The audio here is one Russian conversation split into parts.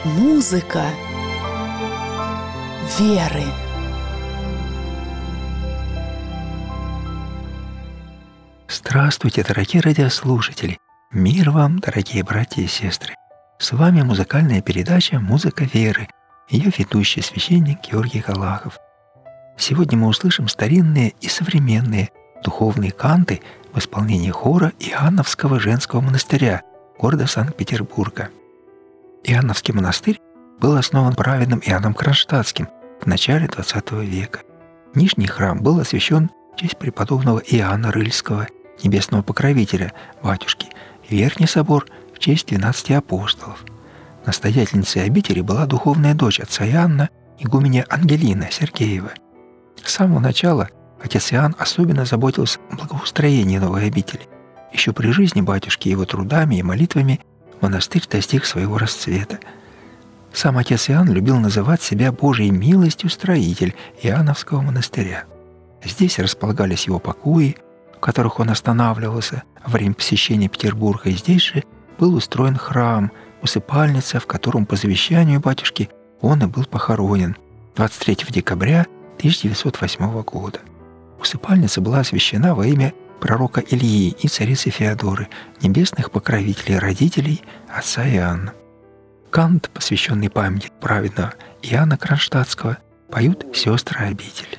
Музыка веры. Здравствуйте, дорогие радиослушатели! Мир вам, дорогие братья и сестры! С вами музыкальная передача «Музыка веры», ее ведущий священник Георгий Галахов. Сегодня мы услышим старинные и современные духовные канты в исполнении хора Иоанновского женского монастыря города Санкт-Петербурга. Иоанновский монастырь был основан праведным Иоанном Кронштадтским в начале XX века. Нижний храм был освящен в честь преподобного Иоанна Рыльского, небесного покровителя, батюшки, Верхний собор в честь 12 апостолов. Настоятельницей обители была духовная дочь отца Иоанна, игуменья Ангелина Сергеева. С самого начала отец Иоанн особенно заботился о благоустроении новой обители. Еще при жизни батюшки его трудами и молитвами монастырь достиг своего расцвета. Сам отец Иоанн любил называть себя Божьей милостью строитель Иоанновского монастыря. Здесь располагались его покои, в которых он останавливался во время посещения Петербурга, и здесь же был устроен храм, усыпальница, в котором по завещанию батюшки он и был похоронен 23 декабря 1908 года. Усыпальница была освящена во имя пророка Илии и царицы Феодоры, небесных покровителей родителей отца Иоанна. Кант, посвященный памяти праведного Иоанна Кронштадтского, поют сестры обители.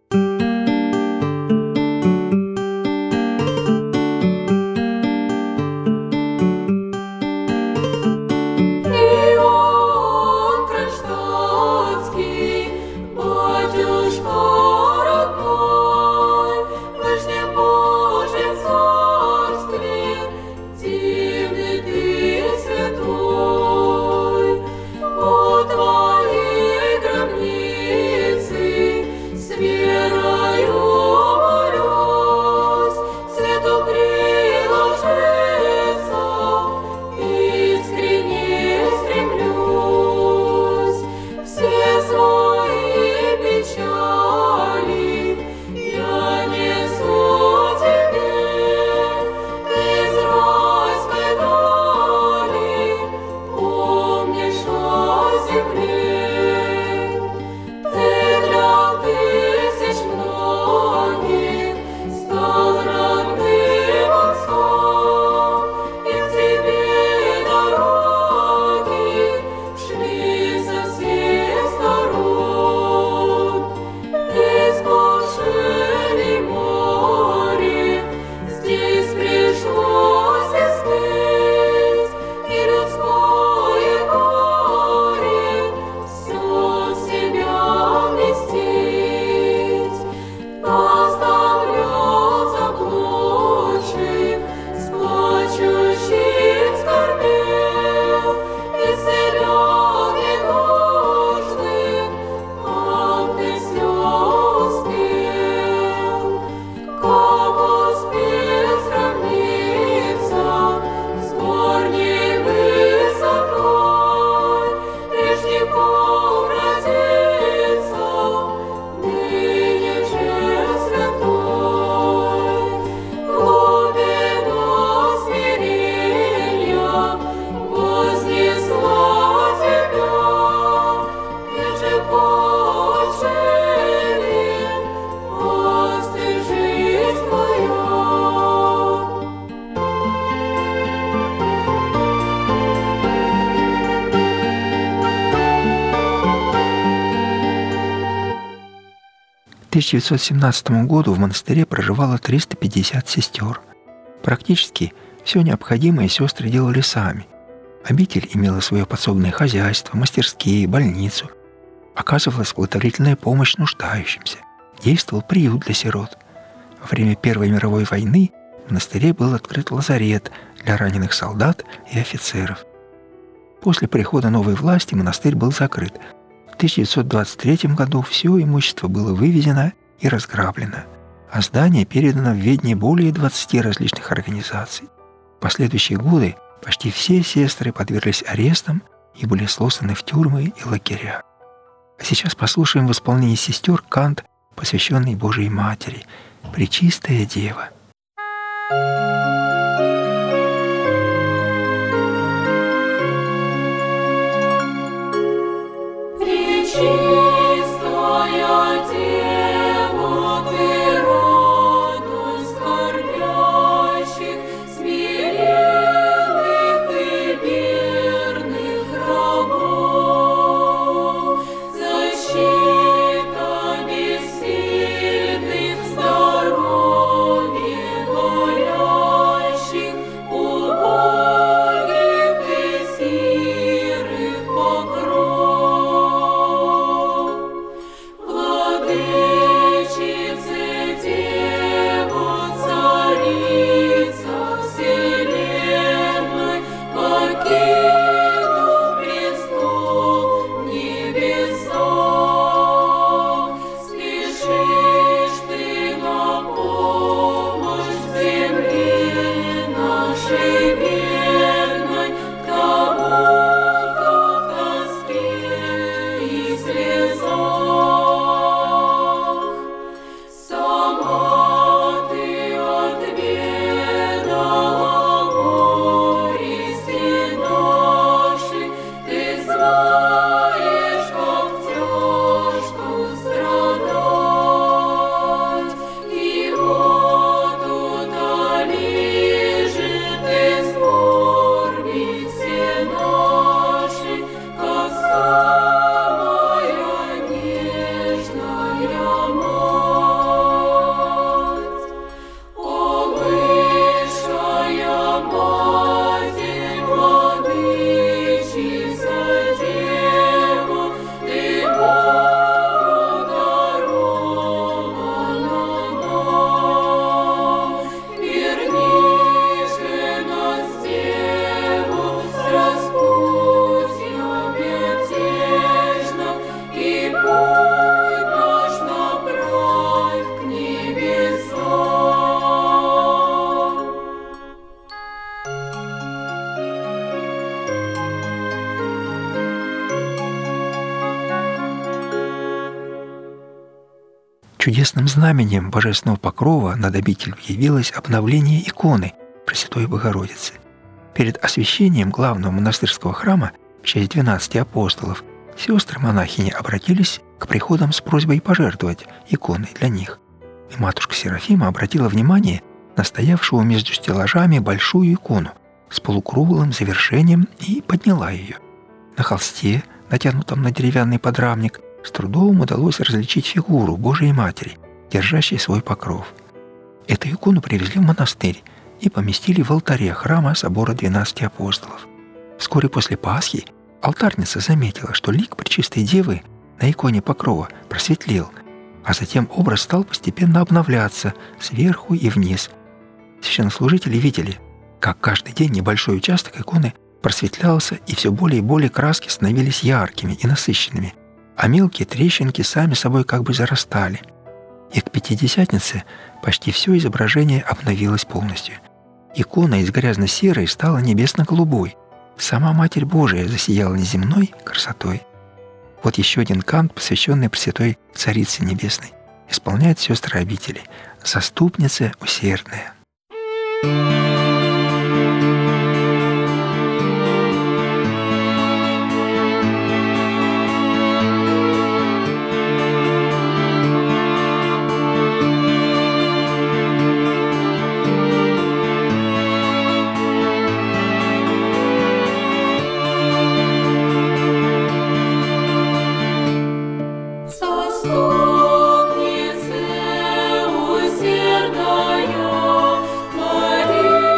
К 1917 году в монастыре проживало 350 сестер. Практически все необходимое сестры делали сами. Обитель имела свое подсобное хозяйство, мастерские, больницу. Оказывалась благотворительная помощь нуждающимся. Действовал приют для сирот. Во время Первой мировой войны в монастыре был открыт лазарет для раненых солдат и офицеров. После прихода новой власти монастырь был закрыт. В 1923 году все имущество было вывезено и разграблено, а здание передано в ведение более 20 различных организаций. В последующие годы почти все сестры подверглись арестам и были сосланы в тюрьмы и лагеря. А сейчас послушаем в исполнении сестер кант, посвященный Божией Матери, Пречистая Дева. Чудесным знаменем Божественного покрова над обителью явилось обновление иконы Пресвятой Богородицы. Перед освящением главного монастырского храма в честь 12 апостолов сестры-монахини обратились к приходам с просьбой пожертвовать иконой для них. И матушка Серафима обратила внимание на стоявшую между стеллажами большую икону с полукруглым завершением и подняла ее. На холсте, натянутом на деревянный подрамник, с трудом удалось различить фигуру Божией Матери, держащей свой покров. Эту икону привезли в монастырь и поместили в алтаре храма собора 12 апостолов. Вскоре после Пасхи алтарница заметила, что лик Пречистой Девы на иконе покрова просветлел, а затем образ стал постепенно обновляться сверху и вниз. Священнослужители видели, как каждый день небольшой участок иконы просветлялся, и все более и более краски становились яркими и насыщенными, а мелкие трещинки сами собой как бы зарастали. И к Пятидесятнице почти все изображение обновилось полностью. Икона из грязно-серой стала небесно-голубой. Сама Матерь Божия засияла неземной красотой. Вот еще один кант, посвященный Пресвятой Царице Небесной. Исполняет сестры обители. «Заступница усердная». Заступнице усердная, Мария.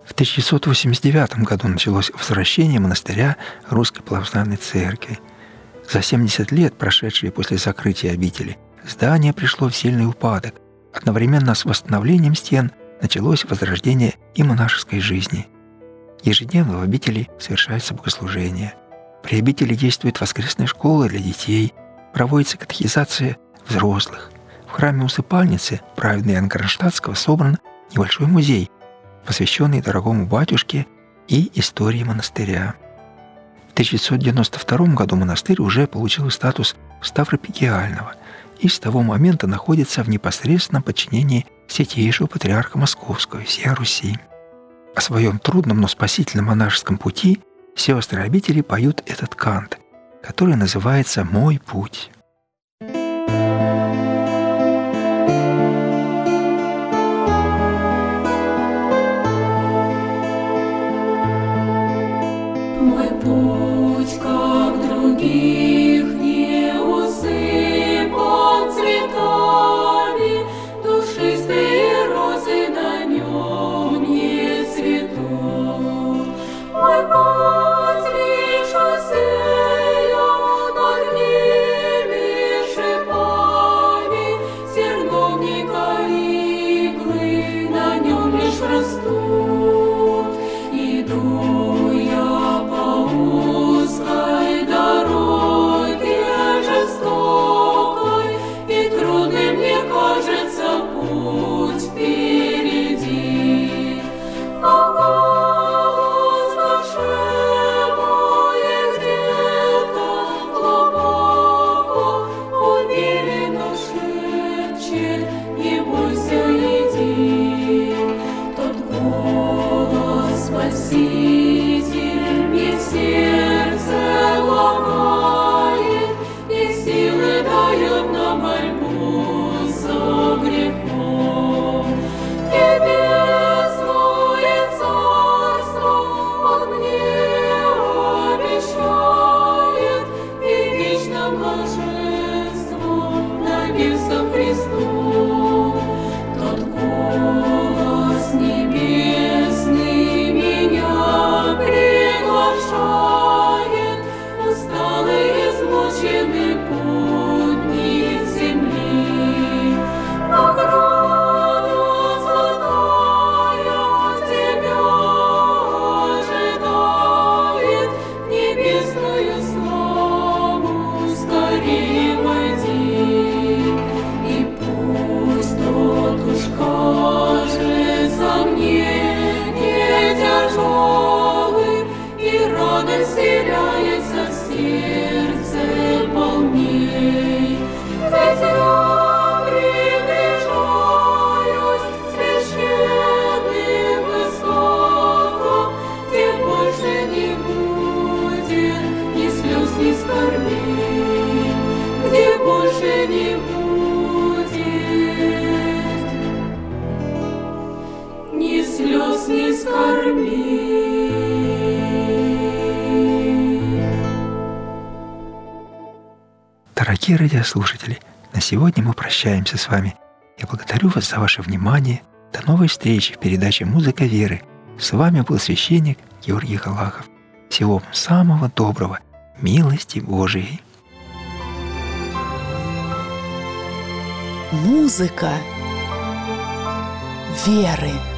В 1689 году началось возвращение монастыря Русской Православной Церкви. За 70 лет, прошедшие после закрытия обители, здание пришло в сильный упадок. Одновременно с восстановлением стен началось возрождение и монашеской жизни. Ежедневно в обители совершается богослужение. При обители действует воскресная школа для детей, проводится катехизация взрослых. В храме усыпальницы праведного Иоанна Кронштадтского собран небольшой музей, посвященный дорогому батюшке и истории монастыря. В 1992 году монастырь уже получил статус ставропигиального и с того момента находится в непосредственном подчинении Святейшего Патриарха Московского и всей Руси. О своем трудном, но спасительном монашеском пути сестры обители поют этот кант, который называется «Мой путь». Мой путь, как других, не усыпан цветами, душистые розы на нем не цветут. Мой путь лишь усеян огними шипами, терновника иглы на нем лишь растут. Иду я по узкой дороге жестокой, и трудным мне кажется путь впереди. Но голос в душе моей где-то глубоко уверенно шепчет: не бойся, иди. Тот голос Спаситель мне в сердце ломает и силы дает на борьбу за грехом. Небесное царство Он мне обещает и вечное блаженство навек со Христом. Тот голос небесный меня приглашает, усталый, измученный путник земли. Награда золотая тебя ожидает, в небесную славу скорее войди. И пусть тот уж кажется мне не тяжелый, и радость вселяется в сердце полней. Ведь я приближаюсь священным высотам, где больше не будет ни слез, ни скорбей, где больше не будет ни слез, ни скорбей. Дорогие радиослушатели, на сегодня мы прощаемся с вами. Я благодарю вас за ваше внимание. До новой встречи в передаче «Музыка веры». С вами был священник Георгий Галахов. Всего вам самого доброго, милости Божией. Музыка веры.